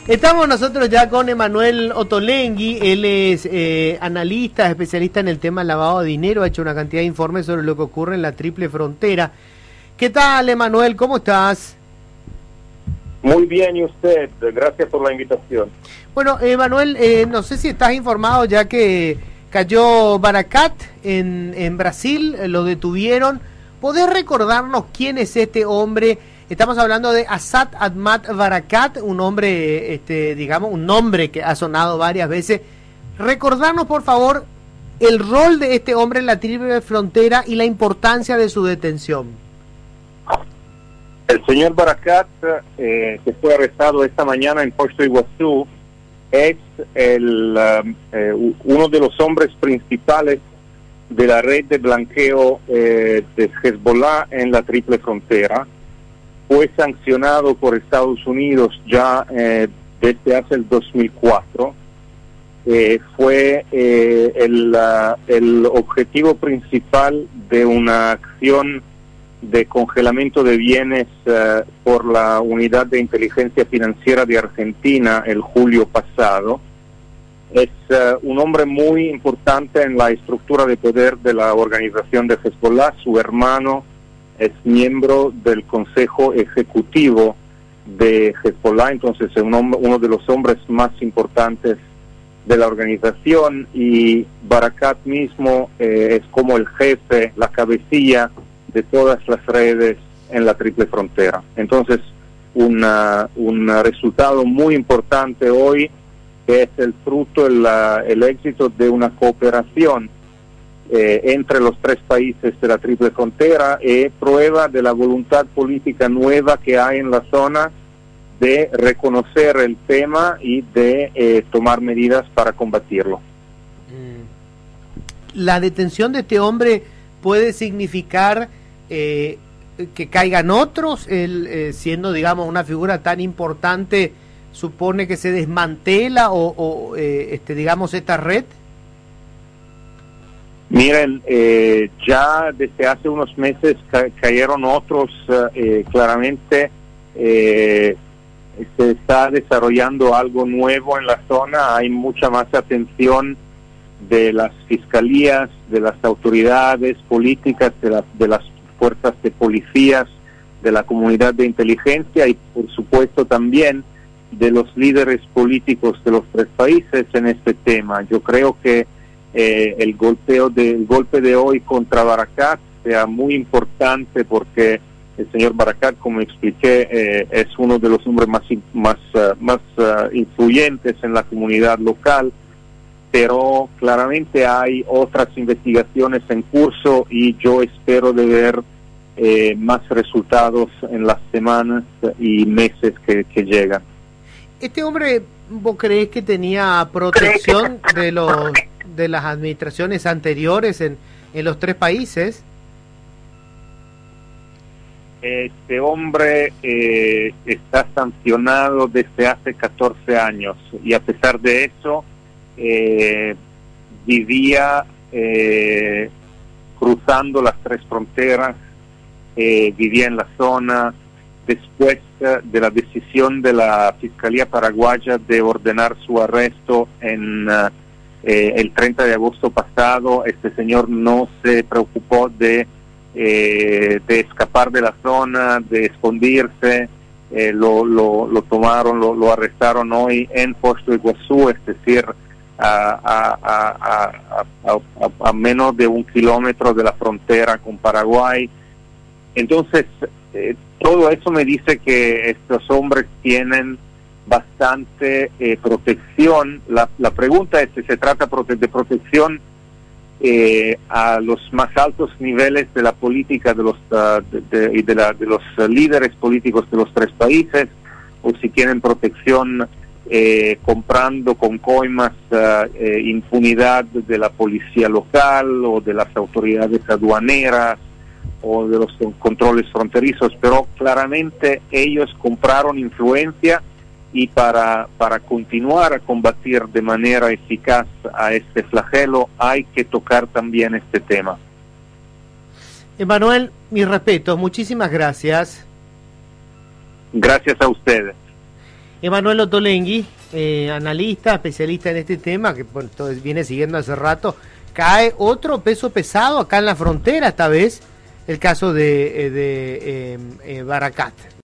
Estamos nosotros ya con Emanuel Ottolenghi, él es analista, especialista en el tema del lavado de dinero, ha hecho una cantidad de informes sobre lo que ocurre en la Triple Frontera. ¿Qué tal, Emanuel? ¿Cómo estás? Muy bien, ¿y usted? Gracias por la invitación. Bueno, Emanuel, no sé si estás informado ya que cayó Barakat en Brasil, lo detuvieron. ¿Podés recordarnos quién es este hombre? Estamos hablando de Asad Ahmad Barakat, un hombre, digamos, un nombre que ha sonado varias veces. Recordarnos, por favor, el rol de este hombre en la Triple Frontera y la importancia de su detención. El señor Barakat, que fue arrestado esta mañana en Puerto Iguazú, es uno de los hombres principales de la red de blanqueo de Hezbollah en la Triple Frontera. Fue sancionado por Estados Unidos ya desde hace el 2004. Fue el objetivo principal de una acción de congelamiento de bienes por la Unidad de Inteligencia Financiera de Argentina el julio pasado. Es un hombre muy importante en la estructura de poder de la organización de Hezbollah. Su hermano es miembro del Consejo Ejecutivo de Hezbollah, entonces es uno de los hombres más importantes de la organización, y Barakat mismo es como el jefe, la cabecilla de todas las redes en la Triple Frontera. Entonces, un resultado muy importante hoy, que es el fruto, el éxito de una cooperación entre los tres países de la Triple Frontera, y prueba de la voluntad política nueva que hay en la zona de reconocer el tema y de tomar medidas para combatirlo. ¿La detención de este hombre puede significar que caigan otros? Él, siendo, digamos, una figura tan importante, ¿supone que se desmantela digamos, esta red? Miren, ya desde hace unos meses cayeron otros. Claramente se está desarrollando algo nuevo en la zona. Hay mucha más atención de las fiscalías, de las autoridades políticas, de las fuerzas de policías, de la comunidad de inteligencia y, por supuesto, también de los líderes políticos de los tres países en este tema. Yo creo que el golpe de hoy contra Barakat sea muy importante, porque el señor Barakat, como expliqué, es uno de los hombres más influyentes en la comunidad local, pero claramente hay otras investigaciones en curso y yo espero de ver más resultados en las semanas y meses que llegan. ¿Este hombre, vos creés que tenía protección de las administraciones anteriores en los tres países? Este hombre está sancionado desde hace 14 años y a pesar de eso vivía cruzando las tres fronteras, vivía en la zona. Después de la decisión de la Fiscalía Paraguaya de ordenar su arresto en el 30 de agosto pasado, este señor no se preocupó de escapar de la zona, de escondirse. Lo tomaron, lo arrestaron hoy en Puerto Iguazú, es decir, a menos de 1 kilómetro de la frontera con Paraguay. Entonces, todo eso me dice que estos hombres tienen bastante protección. La pregunta es si se trata de protección a los más altos niveles de la política de los líderes políticos de los tres países, o si tienen protección comprando con coimas impunidad de la policía local o de las autoridades aduaneras o de los controles fronterizos, pero claramente ellos compraron influencia, y para continuar a combatir de manera eficaz a este flagelo hay que tocar también este tema. Emanuel, mi respeto, muchísimas gracias. Gracias a ustedes. Emanuel Ottolenghi, analista, especialista en este tema, que bueno, viene siguiendo hace rato. Cae otro peso pesado acá en la frontera, esta vez el caso de Barakat.